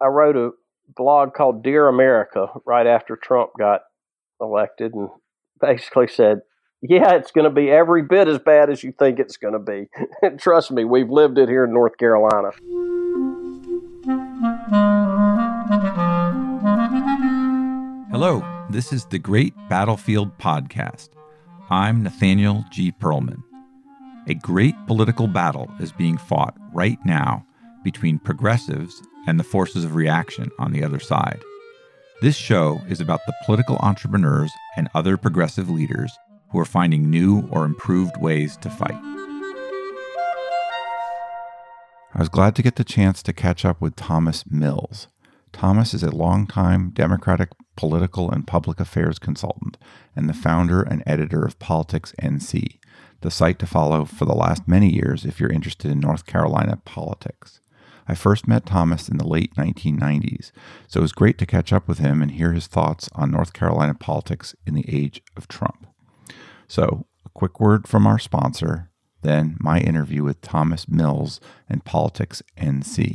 I wrote a blog called Dear America right after Trump got elected and basically said, yeah, it's going to be every bit as bad as you think it's going to be. Trust me, we've lived it here in North Carolina. Hello, this is the Great Battlefield Podcast. I'm Nathaniel G. Pearlman. A great political battle is being fought right now between progressives and the forces of reaction on the other side. This show is about the political entrepreneurs and other progressive leaders who are finding new or improved ways to fight. I was glad to get the chance to catch up with Thomas Mills. Thomas is a longtime Democratic political and public affairs consultant and the founder and editor of Politics NC, the site to follow for the last many years if you're interested in North Carolina politics. I first met Thomas in the late 1990s, so it was great to catch up with him and hear his thoughts on North Carolina politics in the age of Trump. So, a quick word from our sponsor, then my interview with Thomas Mills and Politics NC.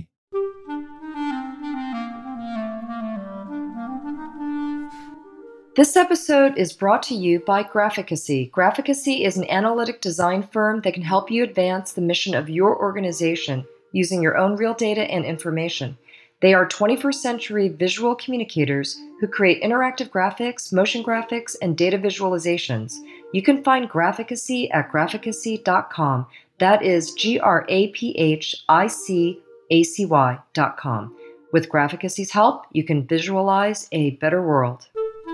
This episode is brought to you by Graphicacy. Graphicacy is an analytic design firm that can help you advance the mission of your organization using your own real data and information. They are 21st century visual communicators who create interactive graphics, motion graphics, and data visualizations. You can find Graphicacy at graphicacy.com. That is graphicacy.com. With Graphicacy's help, you can visualize a better world.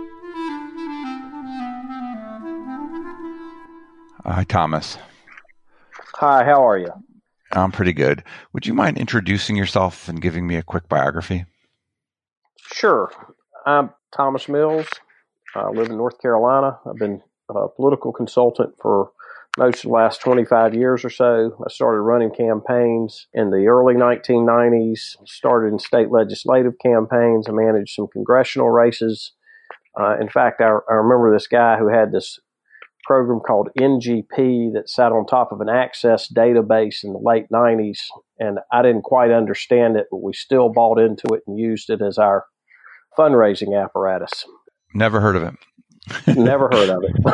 Hi, Thomas. Hi, how are you? I'm pretty good. Would you mind introducing yourself and giving me a quick biography? Sure. I'm Thomas Mills. I live in North Carolina. I've been a political consultant for most of the last 25 years or so. I started running campaigns in the early 1990s, started in state legislative campaigns. I managed some congressional races. In fact, I remember this guy who had this program called NGP that sat on top of an Access database in the late 90s, and I didn't quite understand it, but we still bought into it and used it as our fundraising apparatus. Never heard of it. Never heard of it.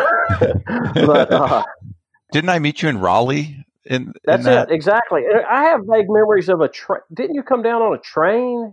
But didn't I meet you in Raleigh? That's it, exactly. I have vague memories of a train. Didn't you come down on a train?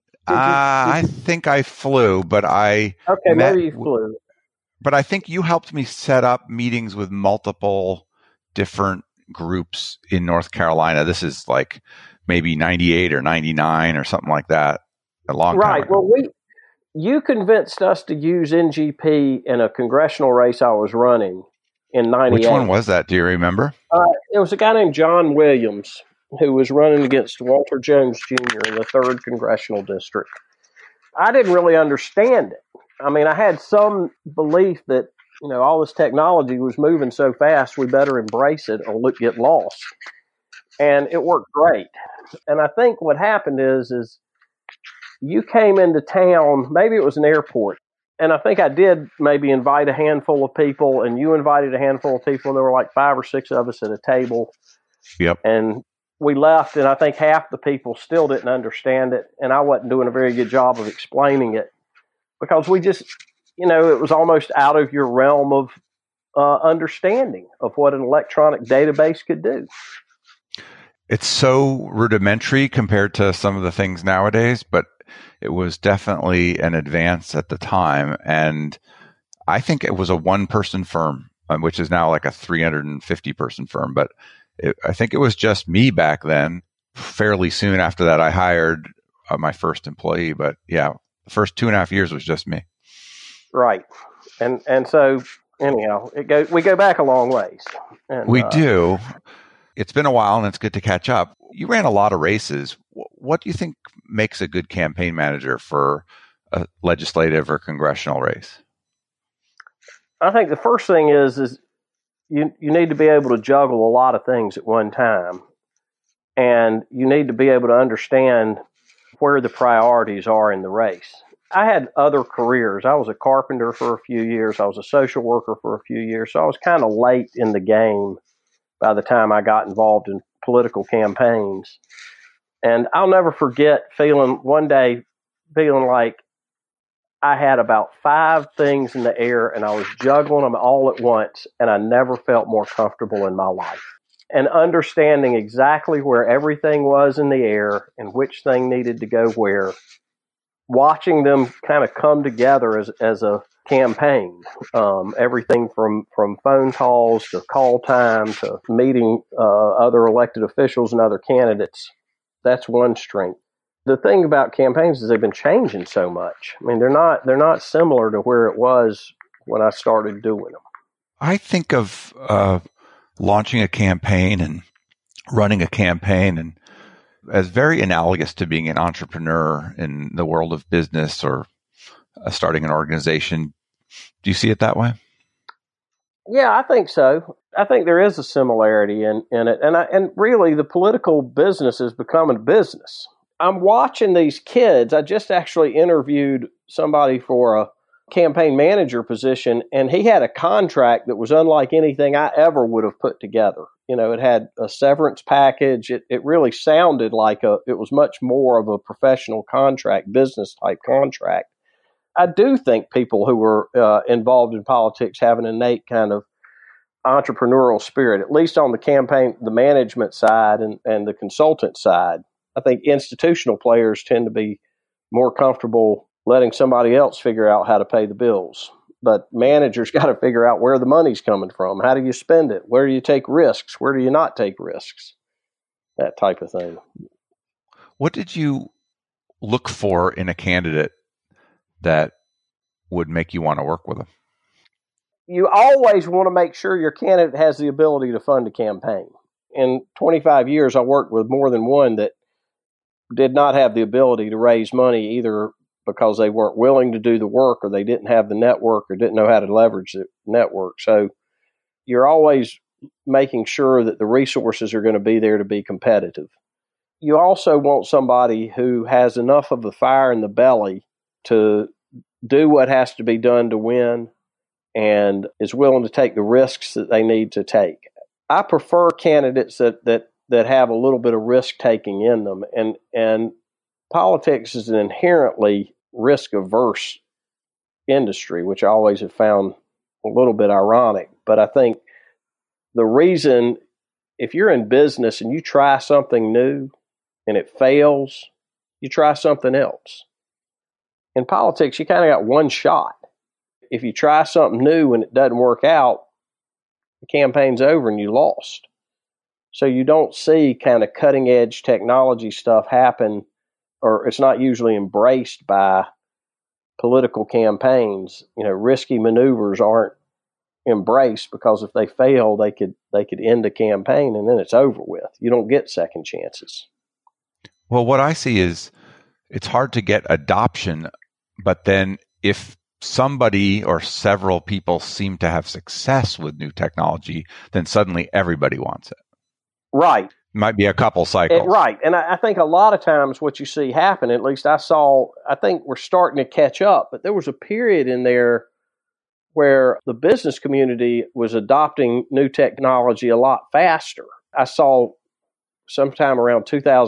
I think I flew, but maybe you flew. But I think you helped me set up meetings with multiple different groups in North Carolina. This is like maybe 98 or 99 or something like that. A long time ago. Well, you convinced us to use NGP in a congressional race I was running in 98. Which one was that? Do you remember? It was a guy named John Williams who was running against Walter Jones Jr. in the 3rd Congressional District. I didn't really understand it. I mean, I had some belief that, all this technology was moving so fast, we better embrace it or get lost. And it worked great. And I think what happened is you came into town, maybe it was an airport, and I think I did maybe invite a handful of people, and you invited a handful of people, and there were like 5 or 6 of us at a table. Yep. And we left, and I think half the people still didn't understand it, and I wasn't doing a very good job of explaining it. Because we just, it was almost out of your realm of understanding of what an electronic database could do. It's so rudimentary compared to some of the things nowadays, but it was definitely an advance at the time. And I think it was a one-person firm, which is now like a 350-person firm. But I think it was just me back then. Fairly soon after that, I hired my first employee. But yeah. The first 2.5 years was just me. Right. And so anyhow, we go back a long ways. And, we do. It's been a while and it's good to catch up. You ran a lot of races. What do you think makes a good campaign manager for a legislative or congressional race? I think the first thing is you need to be able to juggle a lot of things at one time. And you need to be able to understand where the priorities are in the race. I had other careers. I was a carpenter for a few years. I was a social worker for a few years. So I was kind of late in the game by the time I got involved in political campaigns. And I'll never forget one day feeling like I had about 5 things in the air and I was juggling them all at once, and I never felt more comfortable in my life. And understanding exactly where everything was in the air and which thing needed to go where, watching them kind of come together as a campaign. Everything from phone calls to call time to meeting other elected officials and other candidates. That's one strength. The thing about campaigns is they've been changing so much. I mean, they're not similar to where it was when I started doing them. I think of launching a campaign and running a campaign and as very analogous to being an entrepreneur in the world of business or starting an organization. Do you see it that way? Yeah, I think so. I think there is a similarity in it. And really the political business is becoming a business. I'm watching these kids. I just actually interviewed somebody for a campaign manager position, and he had a contract that was unlike anything I ever would have put together. You know, it had a severance package. It really sounded like it was much more of a professional contract, business type contract. I do think people who are involved in politics have an innate kind of entrepreneurial spirit, at least on the campaign, the management side and the consultant side. I think institutional players tend to be more comfortable letting somebody else figure out how to pay the bills. But managers got to figure out where the money's coming from. How do you spend it? Where do you take risks? Where do you not take risks? That type of thing. What did you look for in a candidate that would make you want to work with them? You always want to make sure your candidate has the ability to fund a campaign. In 25 years, I worked with more than one that did not have the ability to raise money, either because they weren't willing to do the work or they didn't have the network or didn't know how to leverage the network. So you're always making sure that the resources are going to be there to be competitive. You also want somebody who has enough of the fire in the belly to do what has to be done to win and is willing to take the risks that they need to take. I prefer candidates that have a little bit of risk taking in them, and politics is an inherently risk averse industry, which I always have found a little bit ironic. But I think the reason, if you're in business and you try something new and it fails, you try something else. In politics, you kind of got one shot. If you try something new and it doesn't work out, the campaign's over and you lost. So you don't see kind of cutting edge technology stuff happen, or it's not usually embraced by political campaigns. You know, risky maneuvers aren't embraced because if they fail, they could end a campaign and then it's over with. You don't get second chances. Well, what I see is it's hard to get adoption, but then if somebody or several people seem to have success with new technology, then suddenly everybody wants it. Right. It might be a couple cycles. Right. And I think a lot of times what you see happen, at least I think we're starting to catch up, but there was a period in there where the business community was adopting new technology a lot faster. I saw sometime around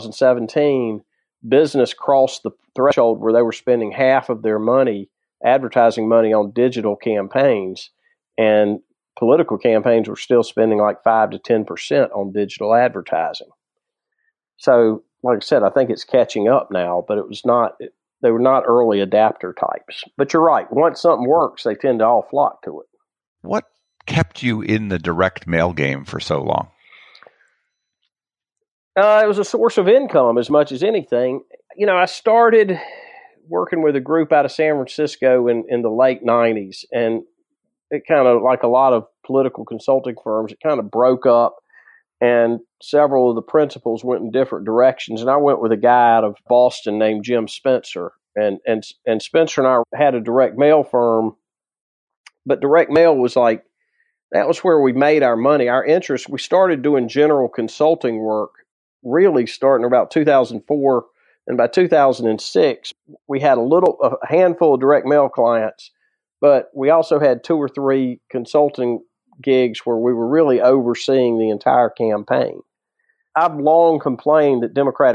2017, business crossed the threshold where they were spending half of their money, advertising money, on digital campaigns, and political campaigns were still spending like 5 to 10% on digital advertising. So, like I said, I think it's catching up now, but they were not early adapter types. But you're right. Once something works, they tend to all flock to it. What kept you in the direct mail game for so long? It was a source of income as much as anything. You know, I started working with a group out of San Francisco in the late 90s, and it kind of, like a lot of political consulting firms, it kind of broke up, and several of the principals went in different directions. And I went with a guy out of Boston named Jim Spencer, and Spencer and I had a direct mail firm, but direct mail was like, that was where we made our money. Our interest, we started doing general consulting work really starting about 2004, and by 2006, we had a handful of direct mail clients, but we also had 2 or 3 consulting gigs where we were really overseeing the entire campaign. I've long complained that Democratic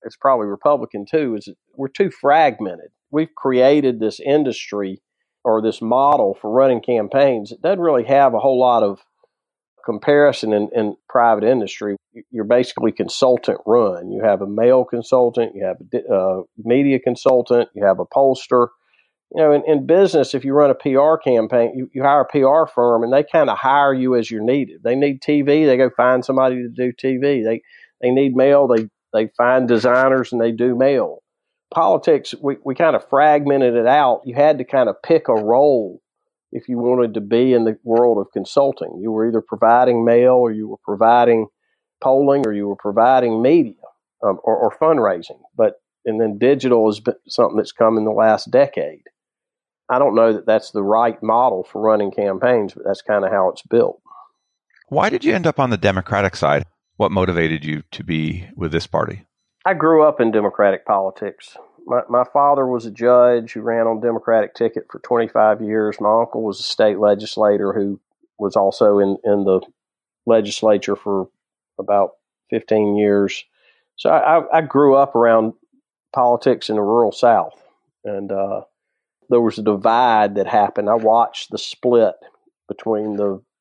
it's probably Republican too, is we're too fragmented. We've created this industry or this model for running campaigns. It doesn't really have a whole lot of comparison in private industry. You're basically consultant run. You have a mail consultant, you have a media consultant, you have a pollster. In business, if you run a PR campaign, you hire a PR firm and they kind of hire you as you're needed. They need TV, they go find somebody to do TV. They need mail, they find designers and they do mail. Politics, we kind of fragmented it out. You had to kind of pick a role if you wanted to be in the world of consulting. You were either providing mail or you were providing polling or you were providing media or fundraising. And then digital has been something that's come in the last decade. I don't know that that's the right model for running campaigns, but that's kind of how it's built. Why did you end up on the Democratic side? What motivated you to be with this party? I grew up in Democratic politics. My father was a judge who ran on Democratic ticket for 25 years. My uncle was a state legislator who was also in the legislature for about 15 years. So I grew up around politics in the rural South. And there was a divide that happened. I watched the split between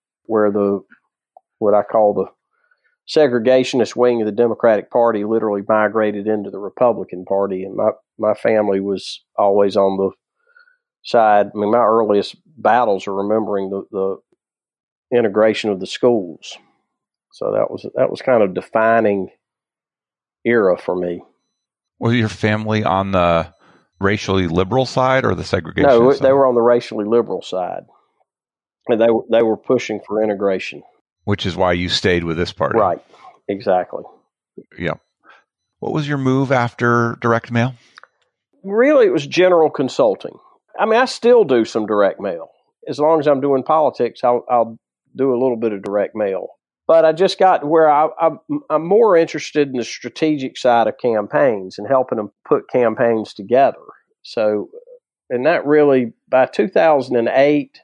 what I call the segregationist wing of the Democratic Party literally migrated into the Republican Party. And my family was always on the side. I mean, my earliest battles are remembering the integration of the schools. So that was kind of defining era for me. Was your family on the racially liberal side or the segregation side? No, they were on the racially liberal side. And they were pushing for integration. Which is why you stayed with this party. Right, exactly. Yeah. What was your move after direct mail? Really, it was general consulting. I mean, I still do some direct mail. As long as I'm doing politics, I'll do a little bit of direct mail. But I just got where I'm more interested in the strategic side of campaigns and helping them put campaigns together. So, and that really, by 2008,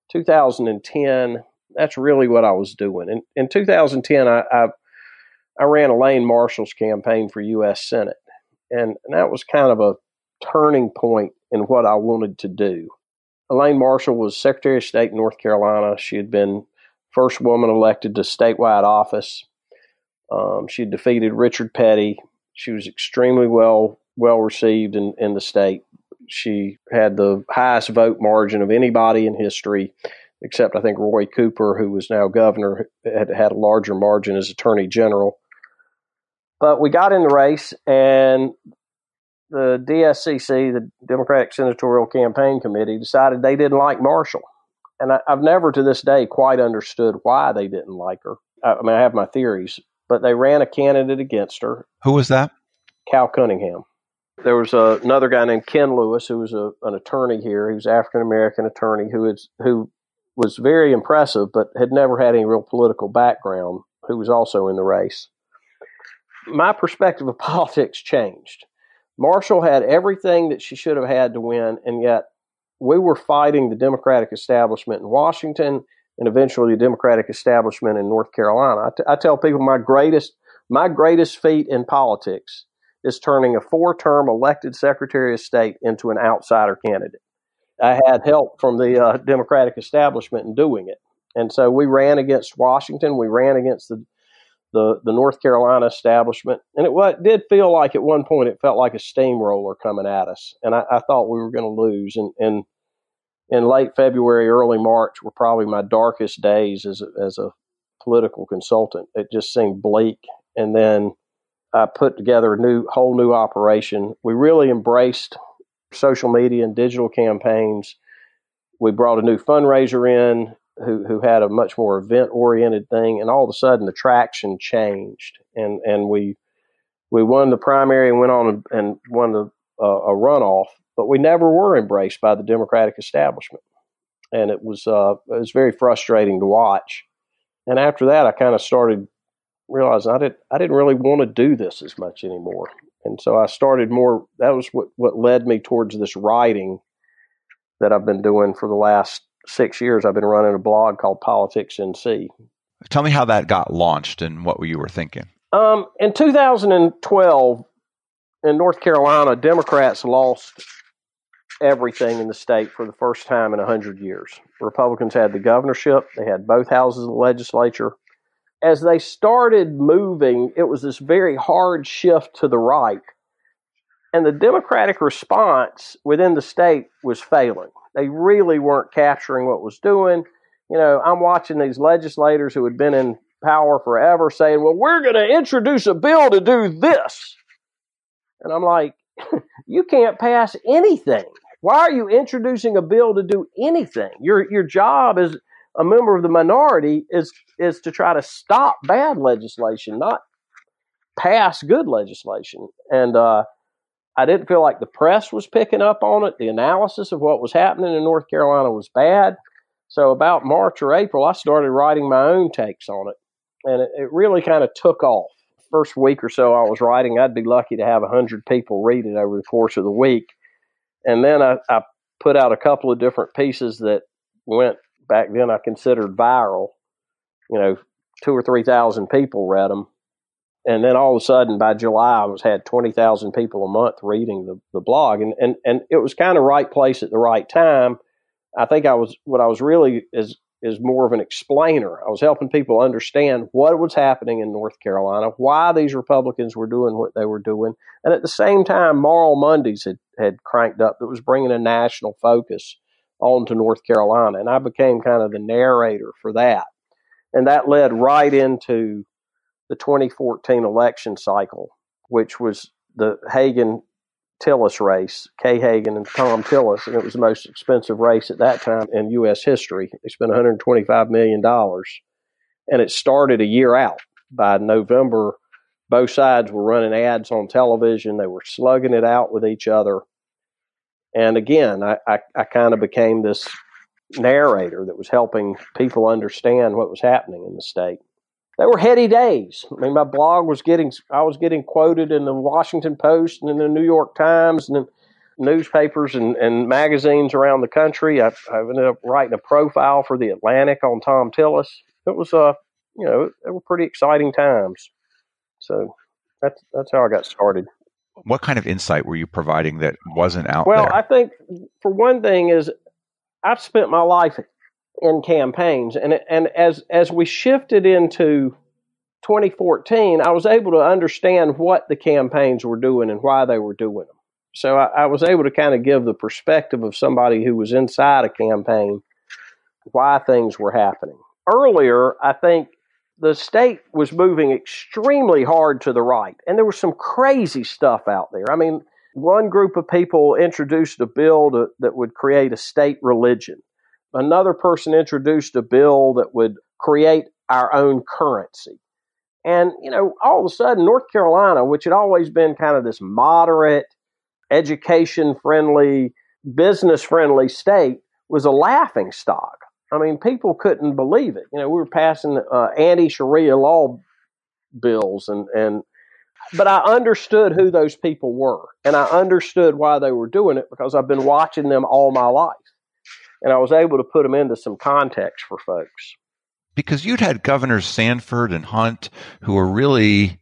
2010, that's really what I was doing. In 2010, I ran Elaine Marshall's campaign for U.S. Senate. And that was kind of a turning point in what I wanted to do. Elaine Marshall was Secretary of State in North Carolina. She had been first woman elected to statewide office. She had defeated Richard Petty. She was extremely well received in the state. She had the highest vote margin of anybody in history, except I think Roy Cooper, who was now governor, had a larger margin as Attorney General. But we got in the race, and the DSCC, the Democratic Senatorial Campaign Committee, decided they didn't like Marshall. And I've never to this day quite understood why they didn't like her. I mean, I have my theories, but they ran a candidate against her. Who was that? Cal Cunningham. There was another guy named Ken Lewis, who was an attorney here. He was an African-American attorney who was very impressive, but had never had any real political background, who was also in the race. My perspective of politics changed. Marshall had everything that she should have had to win, and yet we were fighting the Democratic establishment in Washington and eventually the Democratic establishment in North Carolina. I tell people my greatest feat in politics is turning a 4-term elected Secretary of State into an outsider candidate. I had help from the Democratic establishment in doing it. And so we ran against Washington. We ran against the North Carolina establishment. And it did feel like at one point it felt like a steamroller coming at us. And I thought we were going to lose. And in late February, early March were probably my darkest days as a political consultant. It just seemed bleak. And then I put together a whole new operation. We really embraced social media and digital campaigns. We brought a new fundraiser in who had a much more event-oriented thing, and all of a sudden the traction changed. And we won the primary and went on and won a runoff, but we never were embraced by the Democratic establishment. And it was very frustrating to watch. And after that, I kind of started realizing I didn't really want to do this as much anymore. And so I started more, that was what led me towards this writing that I've been doing for the last 6 years. I've been running a blog called Politics NC. Tell me how that got launched and what you were thinking. In 2012, in North Carolina, Democrats lost everything in the state for the first time in 100 years. Republicans had the governorship. They had both houses of the legislature. As they started moving, it was this very hard shift to the right. And the Democratic response within the state was failing. They really weren't capturing what was doing. You know, I'm watching these legislators who had been in power forever saying, well, we're going to introduce a bill to do this. And I'm like, you can't pass anything. Why are you introducing a bill to do anything? Your job as a member of the minority is to try to stop bad legislation, not pass good legislation. And I didn't feel like the press was picking up on it. The analysis of what was happening in North Carolina was bad. So about March or April, I started writing my own takes on it. And it really kind of took off. First week or so I was writing, I'd be lucky to have 100 people read it over the course of the week. And then I put out a couple of different pieces that went, back then I considered viral. You know, 2,000 or 3,000 people read them. And then all of a sudden by July, I had 20,000 people a month reading the blog. And it was kind of right place at the right time. I think what I was really is more of an explainer. I was helping people understand what was happening in North Carolina, why these Republicans were doing what they were doing. And at the same time, Moral Mondays had cranked up that was bringing a national focus onto North Carolina. And I became kind of the narrator for that. And that led right into the 2014 election cycle, which was the Hagan-Tillis race, Kay Hagan and Tom Tillis, and it was the most expensive race at that time in U.S. history. They spent $125 million, and it started a year out. By November, both sides were running ads on television. They were slugging it out with each other. And again, I kind of became this narrator that was helping people understand what was happening in the state. They were heady days. I mean, my blog I was getting quoted in the Washington Post and in the New York Times and in newspapers and magazines around the country. I ended up writing a profile for the Atlantic on Tom Tillis. It was, they were pretty exciting times. So that's how I got started. What kind of insight were you providing that wasn't out there? Well, I think for one thing is I've spent my life in campaigns, and as we shifted into 2014, I was able to understand what the campaigns were doing and why they were doing them. So I was able to kind of give the perspective of somebody who was inside a campaign why things were happening. Earlier, I think the state was moving extremely hard to the right, and there was some crazy stuff out there. I mean, one group of people introduced a bill that would create a state religion. Another person introduced a bill that would create our own currency. And, all of a sudden, North Carolina, which had always been kind of this moderate, education-friendly, business-friendly state, was a laughing stock. I mean, people couldn't believe it. We were passing anti-Sharia law bills, but I understood who those people were, and I understood why they were doing it because I've been watching them all my life. And I was able to put them into some context for folks. Because you'd had Governors Sanford and Hunt who were really,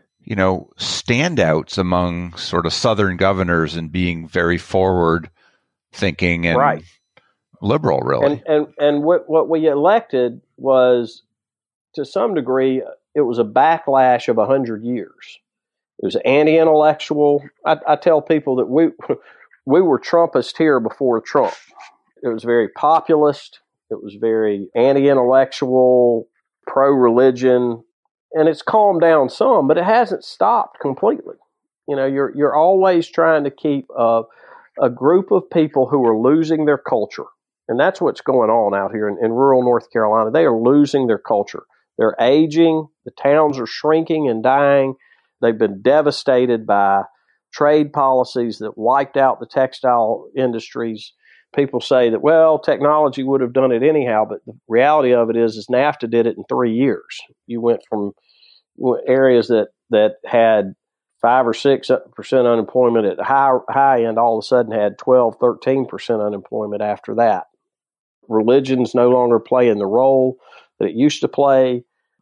standouts among sort of Southern governors and being very forward thinking and right. Liberal, really. And what we elected was, to some degree, it was a backlash of 100 years. It was anti-intellectual. I tell people that we were Trumpist here before Trump. It was very populist. It was very anti-intellectual, pro-religion, and it's calmed down some, but it hasn't stopped completely. You're always trying to keep a group of people who are losing their culture, and that's what's going on out here in rural North Carolina. They are losing their culture. They're aging. The towns are shrinking and dying. They've been devastated by trade policies that wiped out the textile industries. People say that, well, technology would have done it anyhow, but the reality of it is NAFTA did it in 3 years. You went from areas that had 5 or 6% unemployment at the high end, all of a sudden had 12, 13% unemployment after that. Religion's no longer playing the role that it used to play.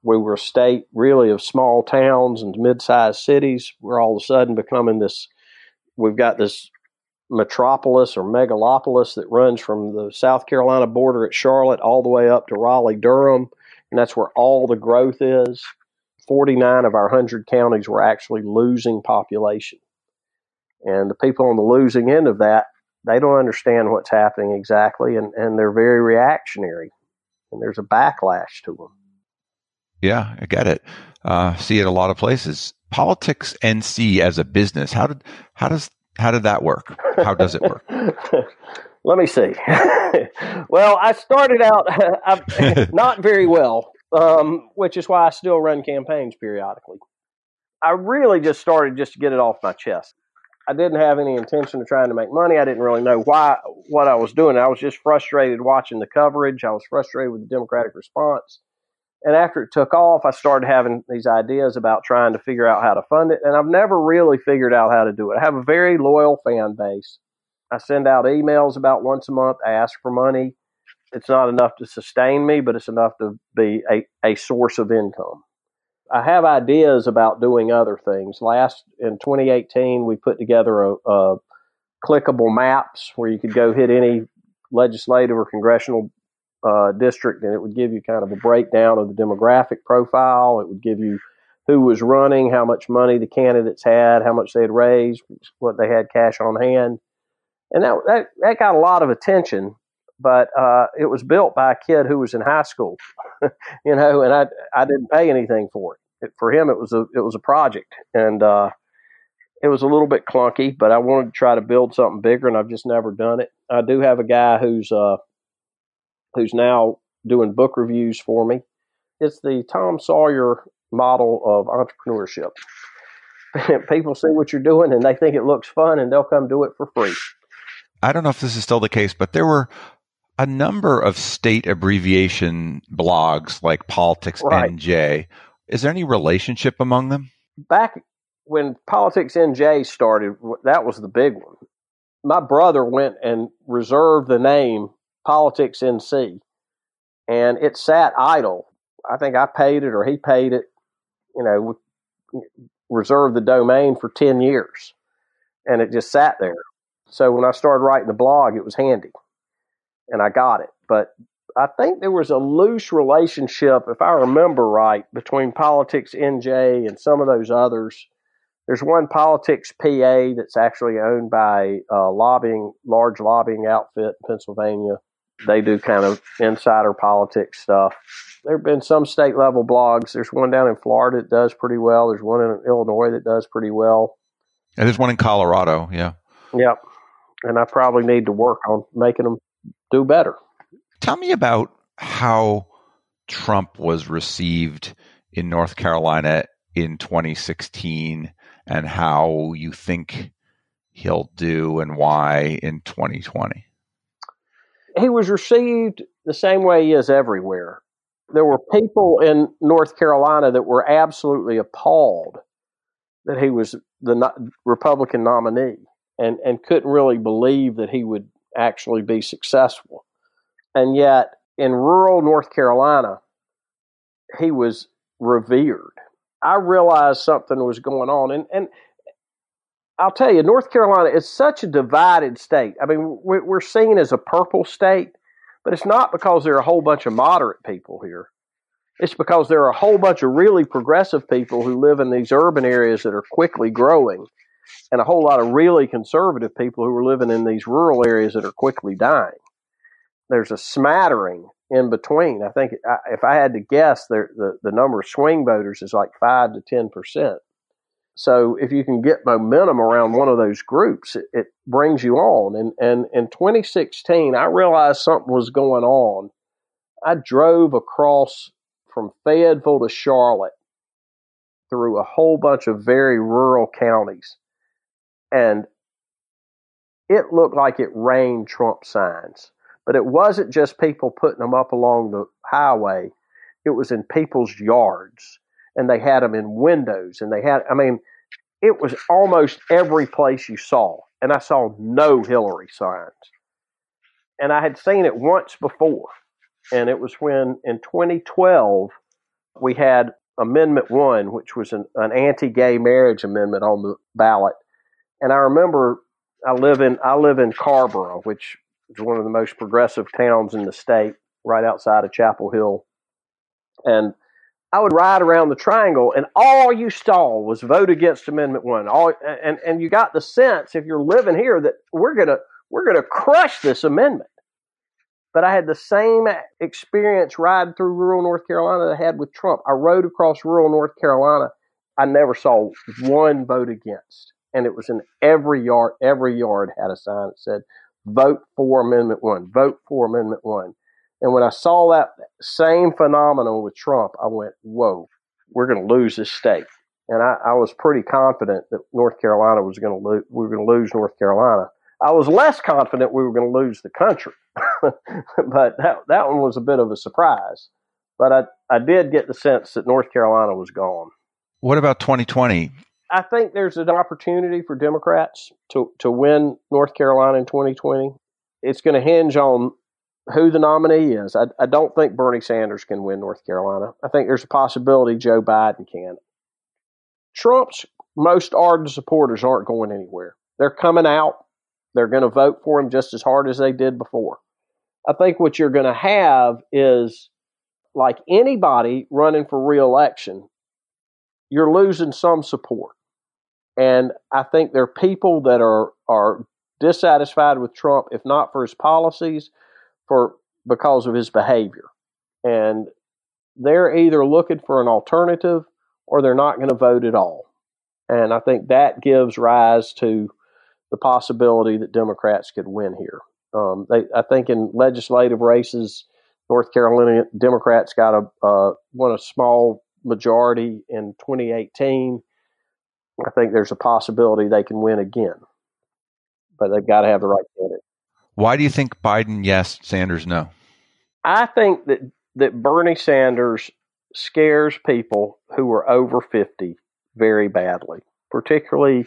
we were a state really of small towns and mid-sized cities. We're all of a sudden becoming this, we've got this metropolis or megalopolis that runs from the South Carolina border at Charlotte all the way up to Raleigh, Durham, and that's where all the growth is. 49 of our 100 counties were actually losing population. And the people on the losing end of that, they don't understand what's happening exactly, and they're very reactionary, and there's a backlash to them. Yeah, I get it. See it a lot of places. Politics NC as a business. How did that work? How does it work? Let me see. Well, I started out not very well, which is why I still run campaigns periodically. I really just started just to get it off my chest. I didn't have any intention of trying to make money. I didn't really know what I was doing. I was just frustrated watching the coverage. I was frustrated with the Democratic response. And after it took off, I started having these ideas about trying to figure out how to fund it. And I've never really figured out how to do it. I have a very loyal fan base. I send out emails about once a month. I ask for money. It's not enough to sustain me, but it's enough to be a source of income. I have ideas about doing other things. In 2018, we put together a clickable maps where you could go hit any legislative or congressional district, and it would give you kind of a breakdown of the demographic profile. It would give you who was running, how much money the candidates had, how much they had raised, what they had cash on hand. And that got a lot of attention, but it was built by a kid who was in high school, and I didn't pay anything for it. For him, it was a project, and it was a little bit clunky, but I wanted to try to build something bigger, and I've just never done it. I do have a guy who's now doing book reviews for me. It's the Tom Sawyer model of entrepreneurship. People see what you're doing, and they think it looks fun, and they'll come do it for free. I don't know if this is still the case, but there were a number of state abbreviation blogs like Politics Right. NJ. Is there any relationship among them? Back when Politics NJ started, that was the big one. My brother went and reserved the name Politics NC, and it sat idle. I think I paid it or he paid it, reserved the domain for 10 years, and it just sat there. So when I started writing the blog, it was handy, and I got it. But I think there was a loose relationship, if I remember right, between Politics NJ and some of those others. There's one Politics PA that's actually owned by a large lobbying outfit in Pennsylvania. They do kind of insider politics stuff. There have been some state level blogs. There's one down in Florida that does pretty well. There's one in Illinois that does pretty well. And there's one in Colorado, yeah. Yep. And I probably need to work on making them do better. Tell me about how Trump was received in North Carolina in 2016 and how you think he'll do and why in 2020. He was received the same way he is everywhere. There were people in North Carolina that were absolutely appalled that he was the Republican nominee and couldn't really believe that he would actually be successful. And yet, in rural North Carolina, he was revered. I realized something was going on. And I'll tell you, North Carolina is such a divided state. I mean, we're seen as a purple state, but it's not because there are a whole bunch of moderate people here. It's because there are a whole bunch of really progressive people who live in these urban areas that are quickly growing, and a whole lot of really conservative people who are living in these rural areas that are quickly dying. There's a smattering in between. I think if I had to guess, the number of swing voters is like 5 to 10%. So if you can get momentum around one of those groups, it brings you on. And in 2016, I realized something was going on. I drove across from Fayetteville to Charlotte through a whole bunch of very rural counties, and it looked like it rained Trump signs. But it wasn't just people putting them up along the highway. It was in people's yards, and they had them in windows, and it was almost every place you saw, and I saw no Hillary signs. And I had seen it once before, and it was when in 2012, we had Amendment 1, which was an anti-gay marriage amendment on the ballot. And I remember I live in Carrboro, which is one of the most progressive towns in the state, right outside of Chapel Hill. And I would ride around the triangle, and all you saw was vote against Amendment 1. And you got the sense, if you're living here, that we're gonna crush this amendment. But I had the same experience riding through rural North Carolina that I had with Trump. I rode across rural North Carolina. I never saw one vote against. And it was in every yard. Every yard had a sign that said, vote for Amendment 1, vote for Amendment 1. And when I saw that same phenomenon with Trump, I went, whoa, we're going to lose this state. And I was pretty confident that North Carolina we were going to lose North Carolina. I was less confident we were going to lose the country. But that one was a bit of a surprise. But I did get the sense that North Carolina was gone. What about 2020? I think there's an opportunity for Democrats to win North Carolina in 2020. It's going to hinge on who the nominee is. I don't think Bernie Sanders can win North Carolina. I think there's a possibility Joe Biden can. Trump's most ardent supporters aren't going anywhere. They're coming out. They're going to vote for him just as hard as they did before. I think what you're going to have is, like anybody running for re-election, you're losing some support. And I think there are people that are dissatisfied with Trump, if not for his policies, because of his behavior. And they're either looking for an alternative or they're not going to vote at all. And I think that gives rise to the possibility that Democrats could win here. I think in legislative races, North Carolina Democrats won a small majority in 2018. I think there's a possibility they can win again, but they've got to have the right candidate. Why do you think Biden yes, Sanders no? I think that Bernie Sanders scares people who are over 50 very badly, particularly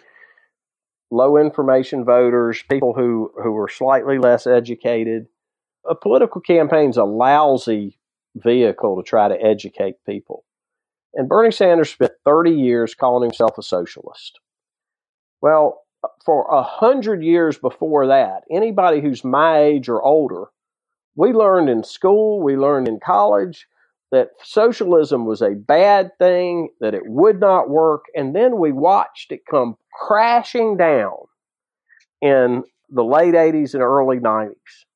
low information voters, people who are slightly less educated. A political campaign's a lousy vehicle to try to educate people. And Bernie Sanders spent 30 years calling himself a socialist. Well, for 100 years before that, anybody who's my age or older, we learned in school, we learned in college that socialism was a bad thing, that it would not work, and then we watched it come crashing down in the late 80s and early 90s.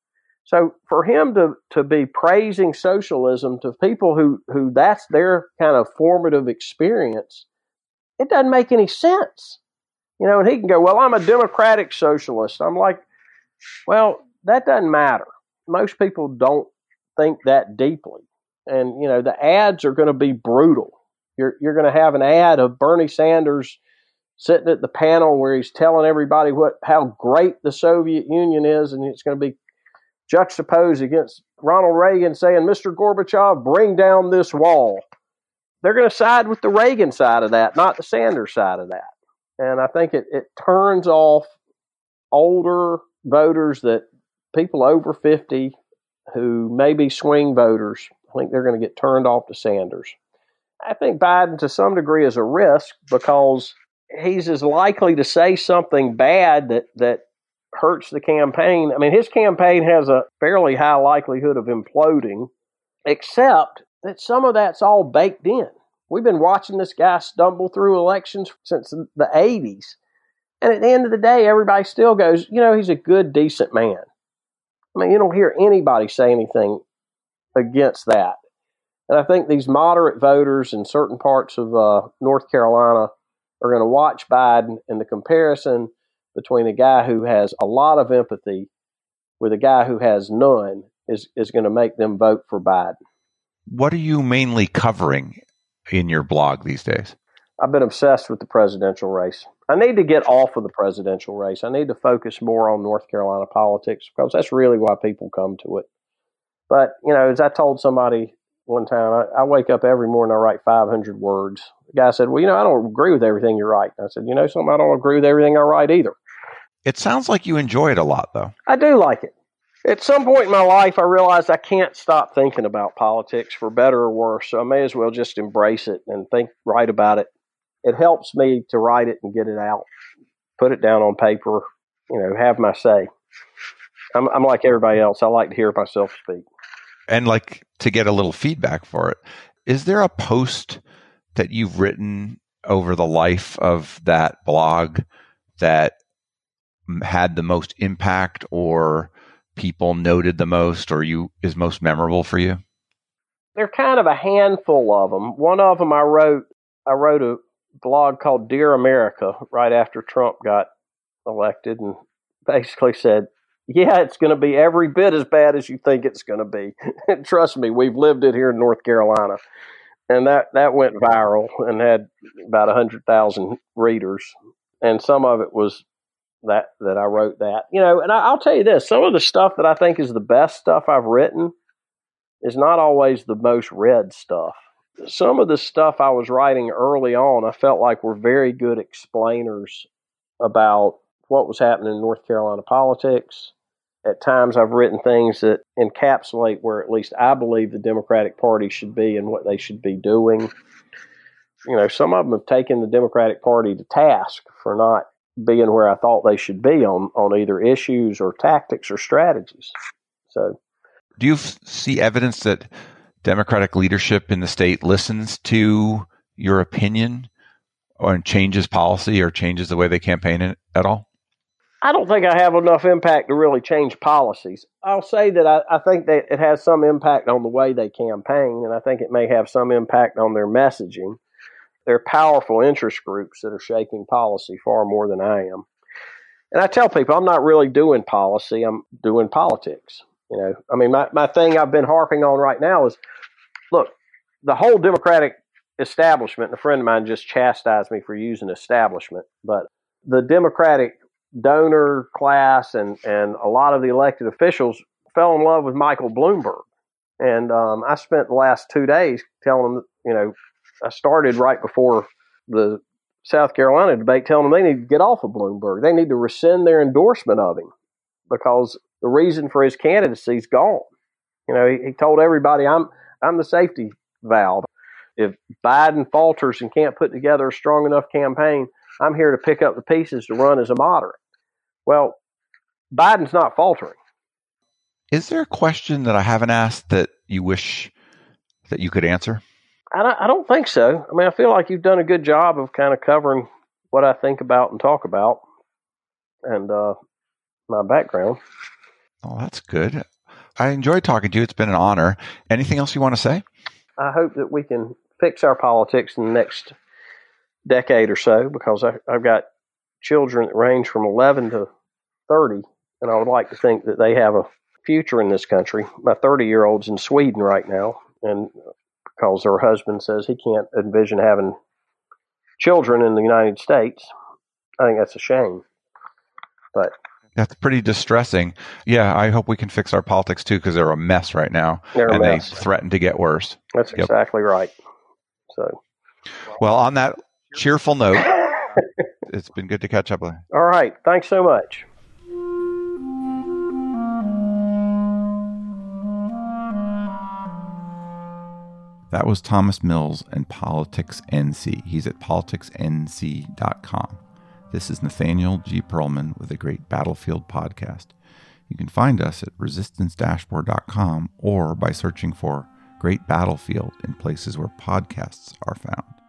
So for him to be praising socialism to people who that's their kind of formative experience, it doesn't make any sense. And he can go, well, I'm a democratic socialist. I'm like, well, that doesn't matter. Most people don't think that deeply. And, the ads are going to be brutal. You're going to have an ad of Bernie Sanders sitting at the panel where he's telling everybody how great the Soviet Union is, and it's going to be juxtaposed against Ronald Reagan saying, Mr. Gorbachev, bring down this wall. They're going to side with the Reagan side of that, not the Sanders side of that. And I think it turns off older voters, that people over 50 who may be swing voters. I think they're going to get turned off to Sanders. I think Biden to some degree is a risk because he's as likely to say something bad that hurts the campaign. I mean, his campaign has a fairly high likelihood of imploding, except that some of that's all baked in. We've been watching this guy stumble through elections since the 80s. And at the end of the day, everybody still goes, he's a good, decent man. I mean, you don't hear anybody say anything against that. And I think these moderate voters in certain parts of North Carolina are going to watch Biden, and the comparison between a guy who has a lot of empathy with a guy who has none is going to make them vote for Biden. What are you mainly covering in your blog these days? I've been obsessed with the presidential race. I need to get off of the presidential race. I need to focus more on North Carolina politics because that's really why people come to it. But, as I told somebody one time, I wake up every morning, I write 500 words. The guy said, well, I don't agree with everything you write. And I said, something, I don't agree with everything I write either. It sounds like you enjoy it a lot, though. I do like it. At some point in my life, I realized I can't stop thinking about politics, for better or worse. So I may as well just embrace it and write about it. It helps me to write it and get it out, put it down on paper, have my say. I'm like everybody else. I like to hear myself speak. And like to get a little feedback for it. Is there a post that you've written over the life of that blog that had the most impact, or people noted the most, or is most memorable for you? There are kind of a handful of them. One of them I wrote a blog called Dear America right after Trump got elected, and basically said, yeah, it's going to be every bit as bad as you think it's going to be. Trust me, we've lived it here in North Carolina. And that went viral and had about 100,000 readers. And some of it was that I wrote that. And I'll tell you this, some of the stuff that I think is the best stuff I've written is not always the most read stuff. Some of the stuff I was writing early on, I felt like were very good explainers about what was happening in North Carolina politics. At times I've written things that encapsulate where at least I believe the Democratic Party should be and what they should be doing. Some of them have taken the Democratic Party to task for not being where I thought they should be on either issues or tactics or strategies. So, do you see evidence that Democratic leadership in the state listens to your opinion or changes policy or changes the way they campaign at all? I don't think I have enough impact to really change policies. I'll say that I think that it has some impact on the way they campaign, and I think it may have some impact on their messaging. There are powerful interest groups that are shaping policy far more than I am. And I tell people I'm not really doing policy, I'm doing politics. My thing I've been harping on right now is, look, the whole Democratic establishment, and a friend of mine just chastised me for using establishment, but the Democratic donor class and a lot of the elected officials fell in love with Michael Bloomberg. And I spent the last 2 days telling them, I started right before the South Carolina debate telling them they need to get off of Bloomberg. They need to rescind their endorsement of him because the reason for his candidacy is gone. He told everybody, I'm the safety valve. If Biden falters and can't put together a strong enough campaign, I'm here to pick up the pieces to run as a moderate. Well, Biden's not faltering. Is there a question that I haven't asked that you wish that you could answer? I don't think so. I feel like you've done a good job of kind of covering what I think about and talk about and my background. Oh, that's good. I enjoyed talking to you. It's been an honor. Anything else you want to say? I hope that we can fix our politics in the next decade or so, because I've got children that range from 11 to 30, and I would like to think that they have a future in this country. My 30-year-old's in Sweden right now, and because her husband says he can't envision having children in the United States. I think that's a shame. But that's pretty distressing. Yeah, I hope we can fix our politics too, because they're a mess right now, and they threaten to get worse. That's exactly right. So, well, on that cheerful note, it's been good to catch up with you. All right. Thanks so much. That was Thomas Mills and Politics NC. He's at politicsnc.com. This is Nathaniel G. Pearlman with the Great Battlefield Podcast. You can find us at resistancedashboard.com or by searching for Great Battlefield in places where podcasts are found.